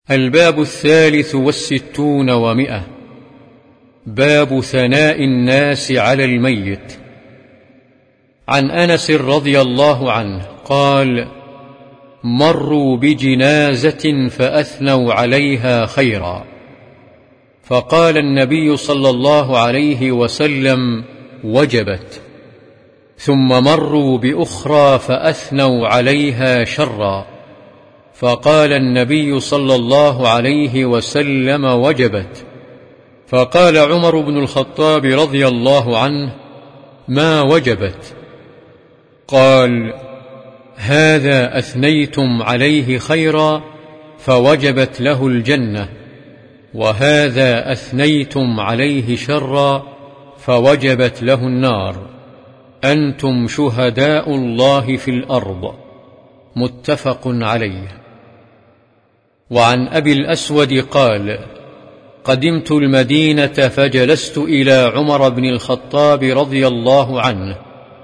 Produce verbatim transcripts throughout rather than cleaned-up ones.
الباب الثالث والستون ومئة. باب ثناء الناس على الميت. عن أنس رضي الله عنه قال: مروا بجنازة فأثنوا عليها خيرا، فقال النبي صلى الله عليه وسلم: وجبت. ثم مروا بأخرى فأثنوا عليها شرا، فقال النبي صلى الله عليه وسلم: وجبت. فقال عمر بن الخطاب رضي الله عنه: ما وجبت؟ قال: هذا أثنيتم عليه خيرا فوجبت له الجنة، وهذا أثنيتم عليه شرا فوجبت له النار. أنتم شهداء الله في الأرض. متفق عليه. وعن أبي الأسود قال: قدمت المدينة فجلست إلى عمر بن الخطاب رضي الله عنه،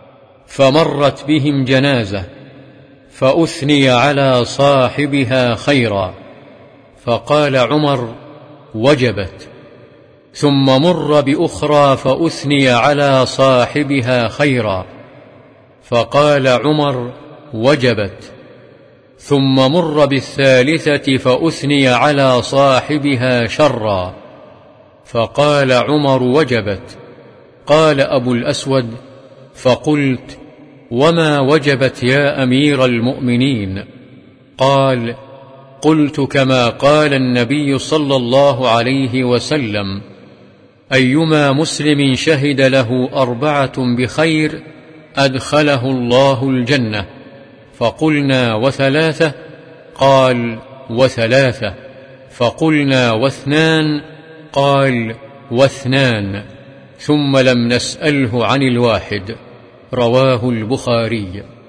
فمرت بهم جنازة فأثني على صاحبها خيرا، فقال عمر: وجبت. ثم مر بأخرى فأثني على صاحبها خيرا، فقال عمر: وجبت. ثم مر بالثالثة فأثني على صاحبها شرا، فقال عمر: وجبت. قال أبو الأسود: فقلت: وما وجبت يا أمير المؤمنين؟ قال: قلت كما قال النبي صلى الله عليه وسلم: أيما مسلم شهد له أربعة بخير أدخله الله الجنة. فقلنا: وثلاثة؟ قال: وثلاثة. فقلنا: واثنان؟ قال: واثنان. ثم لم نسأله عن الواحد. رواه البخاري.